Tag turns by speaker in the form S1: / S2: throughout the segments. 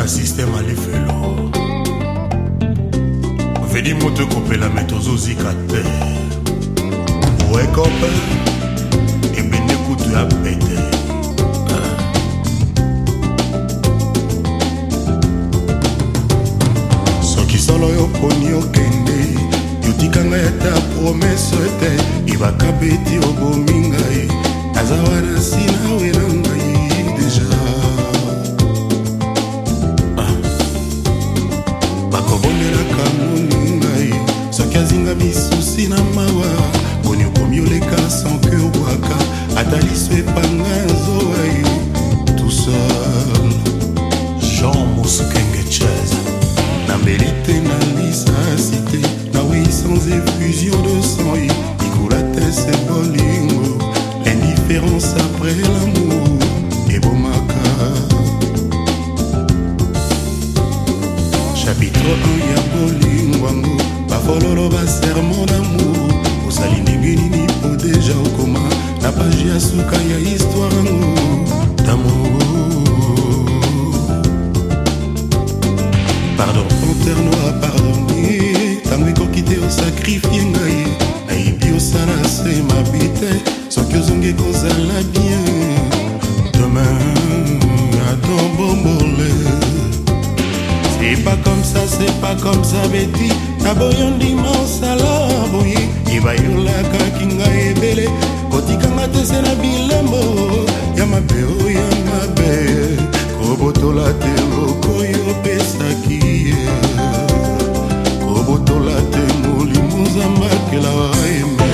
S1: na système alifelo vedi moto ekopela me tozozika te oekope ebende kutu ya pete soki solo yo poni okende yotikanga ata promese te ibaka beti obomi ngai naza wana sinawe na ngai deja bakobondelaka moni ngai soki azinga misusi na mawa boni okomi oleka sanke obwaka ata liso epanga zowa yo tout seul Jean Moskenge Chaz na mbelite na lisasite nawe sans effusion de sang ikulate se bolingo l'indifférence après l'amour ebomaka chapitre 1 ya bolingwango bafololo baserment d'amour osali ndenge nini po deja okoma na page ya suka ya histoire yango d'amour. Pardon panthère noir pardonner tango ekoki te osakrifie ngai nayebi osala se mabi te soki ozongi kozala bien demain attends bombole. C'est pas comme ça Betty naboyondi mosala boye ibayolaka kinga ebele kotikanga te se na bilembo ya mabe o ya mabe kobotola te lokoyo pesaki kobotola te molimo zambakela eme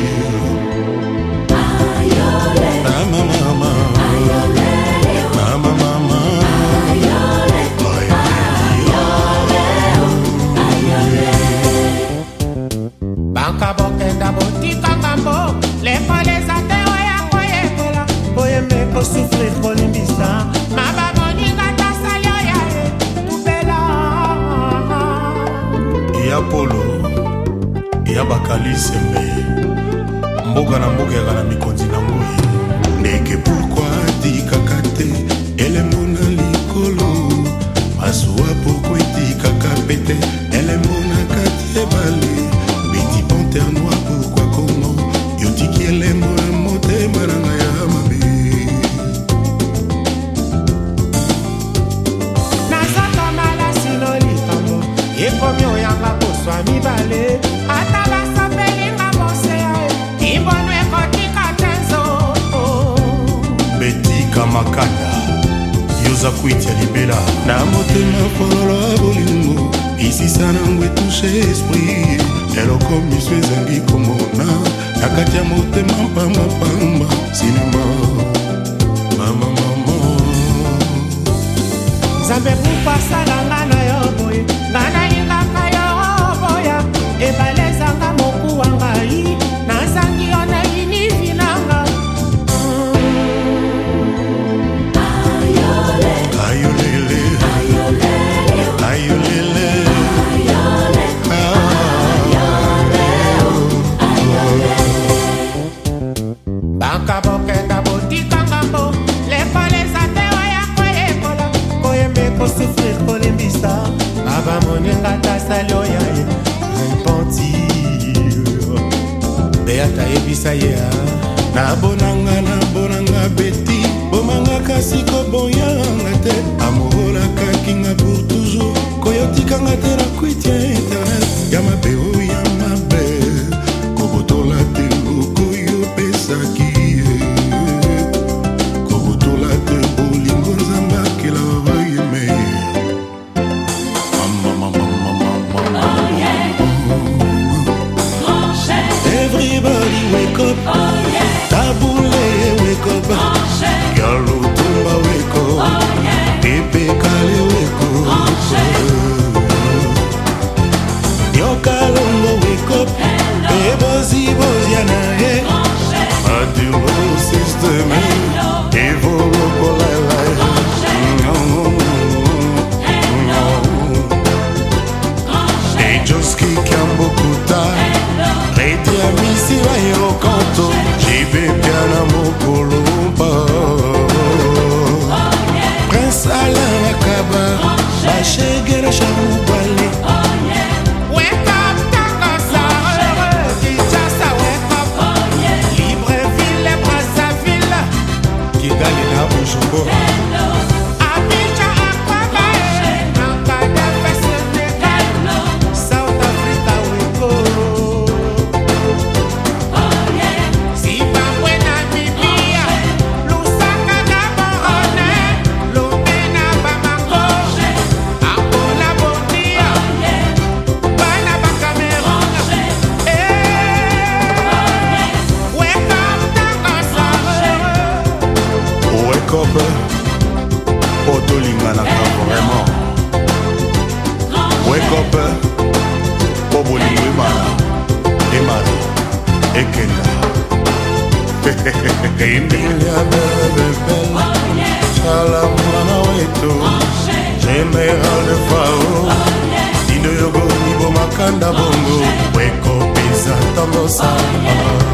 S2: souffrir pour l'imbisa mama moninga tasalo ya tupela
S1: ya polo ya bakali sembe mboka na mboka ya na mikonzi na ngoi ndeke pourquoi tikaka te elembo na likolo masuwa pourquoi tikaka pete elembo na kati ebale beti panthère noir pourquoi comment yotiki elembo na motema na ngai ya mabe
S2: ekomi oyanga koswa mibale ata basapelinga mosea imbono ekotika te nzoto
S1: betika makanda yoza kwiti ya libela
S2: na motema fololo ya bolingo isisa nango etushe esprit eloko miso ezangi komona na kati ya motema pambapamba sinema mamamama nzambe kupasalanga na yo boye ngana ingaka yo boya ebalezanga moku wa ngai nazangi yo na inivi nanga
S1: ayolele ayolele
S2: baka bokenda botikanga mbo lekoleza te oya koyekola koyembe kosufrir kolembisa baba moninga tasali oya ye repentir beata yebisa ye nabonanga beti bomanga kasi koboyanga te amorolaka kinga pour toujours koyotikanga te na kwiti ya internet ya mabe o ya mabe kobotola te lokoyo pesaki kobotola te bolingo nzambakela bayeme
S1: everybody wake up taboule wake up yalo tumba Congo. Otolinganaka vraiment. Wake up, Bobolingo Emara, Ekenda. Emilia belle, Chalamana Weto, Général de Fao, Dino Yogo Nibo Makanda Bongo, Wake up, Isa Tomosa.